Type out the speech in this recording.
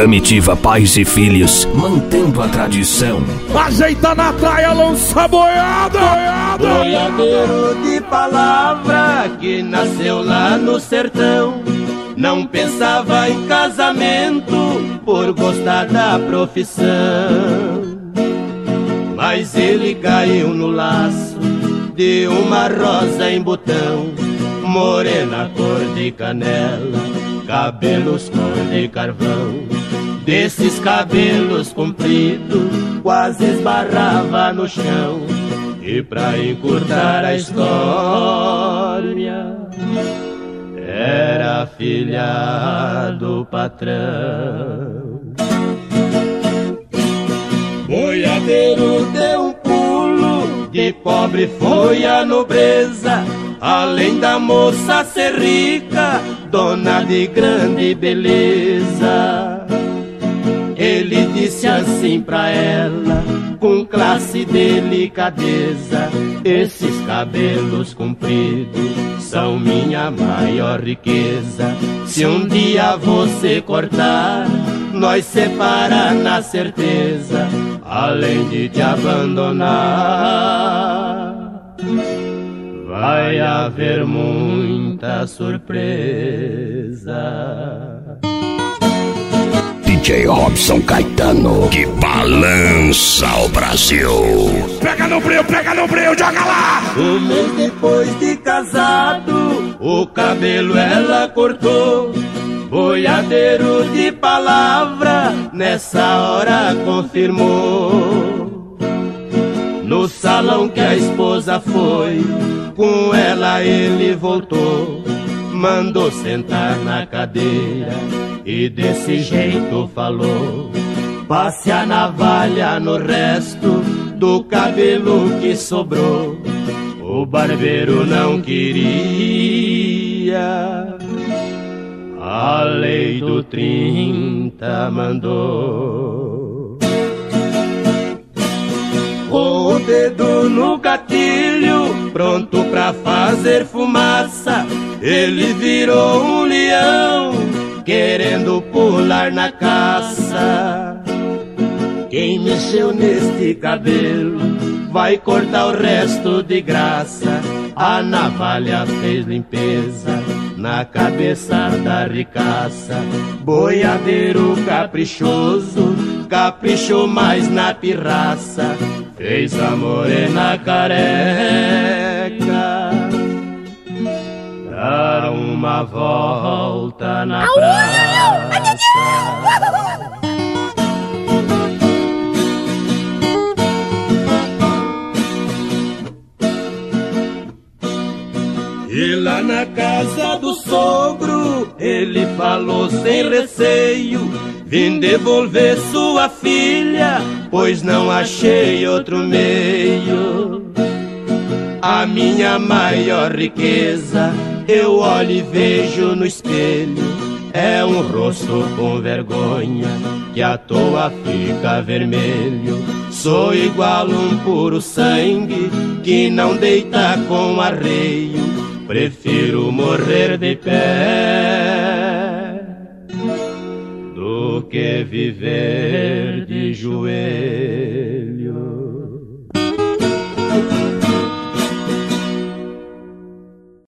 Gamitiva Pais e Filhos, mantendo a tradição. Ajeita na traia, lança boiada. Boiadeiro de palavra que nasceu lá no sertão, não pensava em casamento por gostar da profissão. Mas ele caiu no laço de uma rosa em botão, morena cor de canela, cabelos cor de carvão. Desses cabelos compridos quase esbarrava no chão. E pra encurtar a história, era filha do patrão. Boiadeiro deu um pulo, de pobre foi a nobreza. Além da moça ser rica, dona de grande beleza, ele disse assim pra ela, com classe e delicadeza: esses cabelos compridos são minha maior riqueza. Se um dia você cortar, nós separa na certeza, além de te abandonar, vai haver muita surpresa. DJ Robson Caetano, que balança o Brasil. Pega no breu, joga lá. Um mês depois de casado, o cabelo ela cortou. Boiadeiro de palavra, nessa hora confirmou. No salão que a esposa foi, com ela ele voltou. Mandou sentar na cadeira e desse jeito falou: passe a navalha no resto do cabelo que sobrou. O barbeiro não queria, a lei do 30 mandou. Com o dedo no gatilho, pronto pra fazer fumaça, ele virou um leão, querendo pular na caça. Quem mexeu neste cabelo vai cortar o resto de graça. A navalha fez limpeza na cabeça da ricaça. Boiadeiro caprichoso, caprichou mais na pirraça. Fez a morena careca dar uma volta na praça. E lá na casa do sogro, ele falou sem receio: vim devolver sua filha, pois não achei outro meio. A minha maior riqueza, eu olho e vejo no espelho, é um rosto com vergonha, que à toa fica vermelho. Sou igual um puro sangue, que não deita com arreio. Prefiro morrer de pé do que viver de joelho.